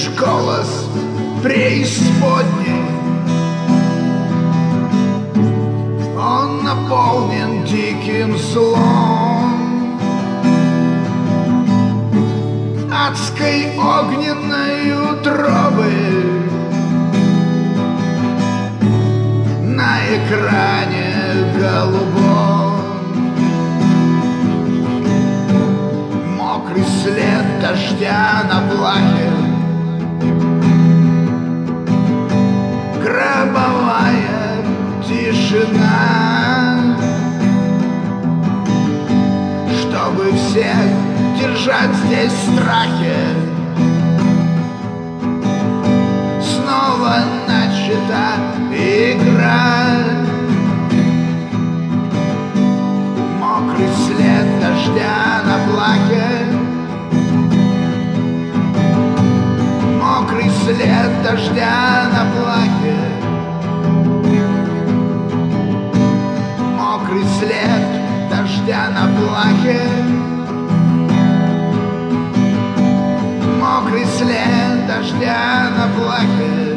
Слышишь голос преисподней? Он наполнен диким злом, адской огненной утробы. На экране голубом мокрый след дождя на плахе, гробовая тишина, чтобы всех держать здесь в страхе. Снова начата игра, мокрый след дождя на плахе, мокрый след дождя на плахе, мокрый след дождя на плахе, мокрый след дождя на плахе.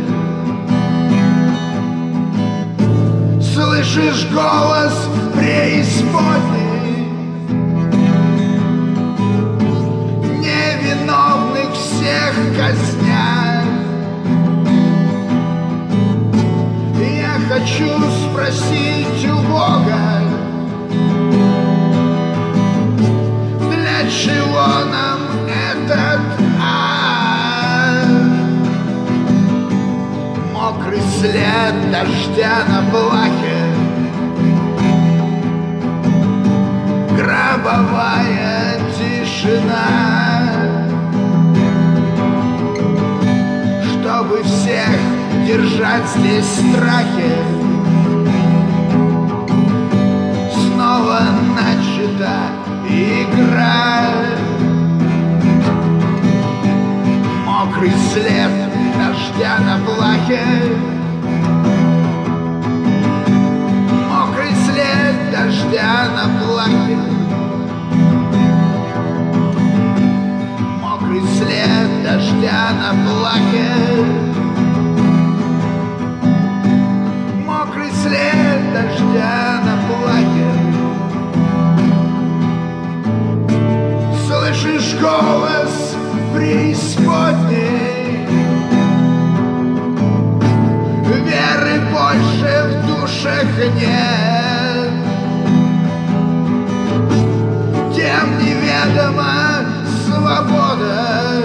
Слышишь голос преисподней? Невиновных всех казнят. Я хочу спросить у Бога, для чего нам этот ад? Мокрый след дождя на плахе, гробовая тишина, чтобы всех держать здесь в страхе. Снова начата игра, мокрый след дождя на плахе, мокрый след дождя на плахе, мокрый след дождя на плахе, мокрый след дождя на плахе. Слышишь голос преисподней? Веры больше в душах нет, тем неведома свобода,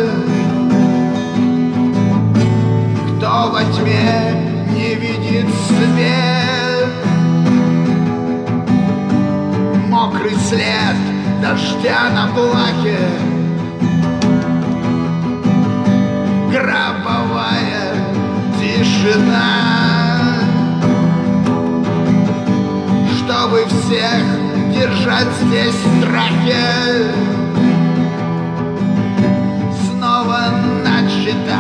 кто во тьме не видит свет. Мокрый след дождя на плахе, гробовая тишина, чтобы всех держать здесь в страхе. Снова начата